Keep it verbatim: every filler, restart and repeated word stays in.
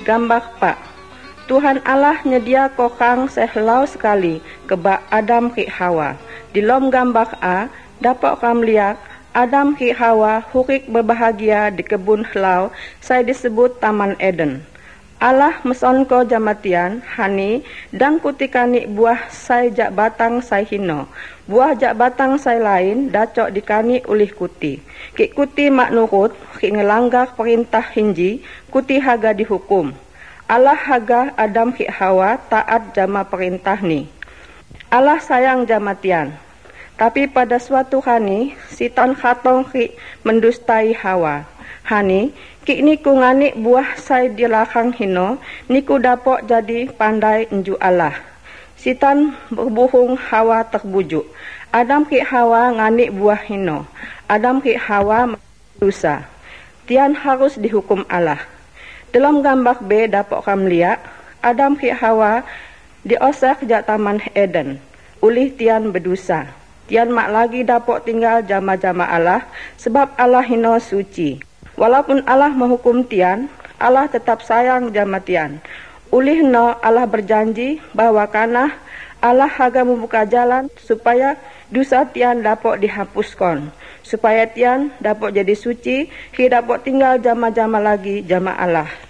Gambar pak. Tuhan Allah nyedia kokang sehlau sekali kebak Adam ki Hawa. Di lom gambar A, dapat kam lihat Adam ki Hawa hurik berbahagia di kebun helau saya disebut Taman Eden. Allah mesonko jamatian hani dan kutikani buah sai jak batang sai hino. Buah jak batang sai lain dacok dikani ulih kuti. Ki kuti mak nurut, ki ngelanggar perintah hinji, kuti haga dihukum. Allah haga Adam ki Hawa taat jama perintah ni. Allah sayang jamatian. Tapi pada suatu hani, sitan khatong ki mendustai Hawa. Hani, ki niku ngani buah sai di lakang hino, niku dapok jadi pandai enju Allah. Sitan berbuhung Hawa terbujuk. Adam ki Hawa ngani buah hino. Adam ki Hawa dosa. Tian harus dihukum Allah. Dalam gambar B dapok kam lihat, Adam ki Hawa diosek jak Taman Eden. Ulih tian berdosa. Tian mak lagi dapok tinggal jama-jama Allah, sebab Allah hino suci. Walaupun Allah menghukum tian, Allah tetap sayang jama tian. Ulih no Allah berjanji bahwa kanah Allah haga membuka jalan supaya dosa tian dapat dihapuskan. Supaya tian dapat jadi suci, ki dapat tinggal jama-jama lagi jama Allah.